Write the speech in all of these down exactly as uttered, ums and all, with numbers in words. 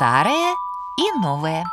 старое и новое.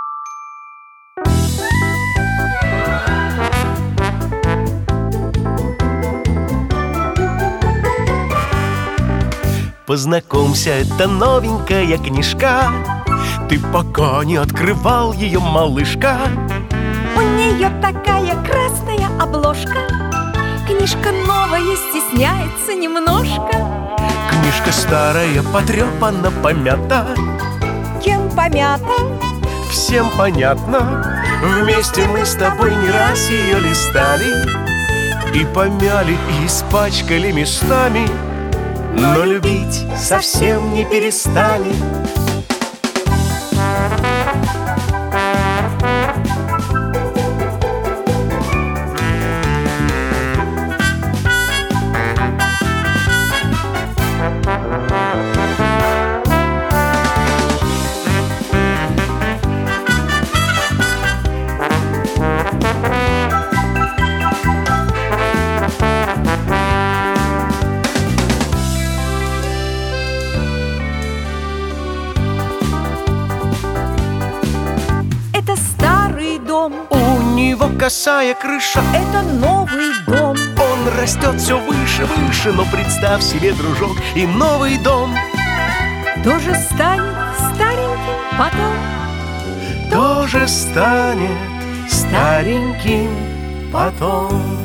Познакомься, это новенькая книжка. Ты пока не открывал ее, малышка. У нее такая красная обложка. Книжка новая, стесняется немножко. Книжка старая, потрепана, помята. Кем помята? Всем понятно. Вместе мы с тобой не раз ее листали. И помяли, и испачкали местами, но любить совсем не перестали. У него косая крыша. Это новый дом. Он растет все выше, выше. Но представь себе, дружок, и новый дом тоже станет стареньким потом. Тоже станет стареньким потом.